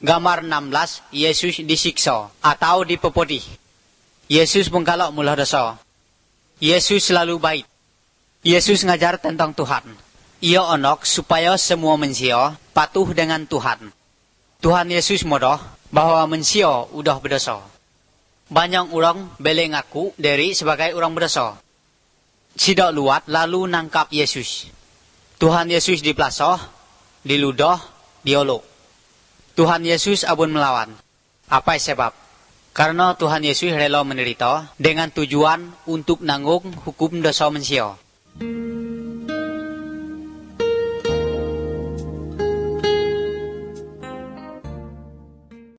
Gambar 16, Yesus disiksa atau dipepotih. Yesus menggalak mula dosa. Yesus selalu baik. Yesus ngajar tentang Tuhan. Ia onok supaya semua manusia patuh dengan Tuhan. Tuhan Yesus modoh bahwa manusia udah berdosa. Banyak orang boleh ngaku diri sebagai orang berdosa. Sidak luat lalu nangkap Yesus. Tuhan Yesus dipelasa, diludah, diolok. Tuhan Yesus abun melawan. Apa sebab? Karena Tuhan Yesus rela menderita dengan tujuan untuk nanggung hukum dosa manusia.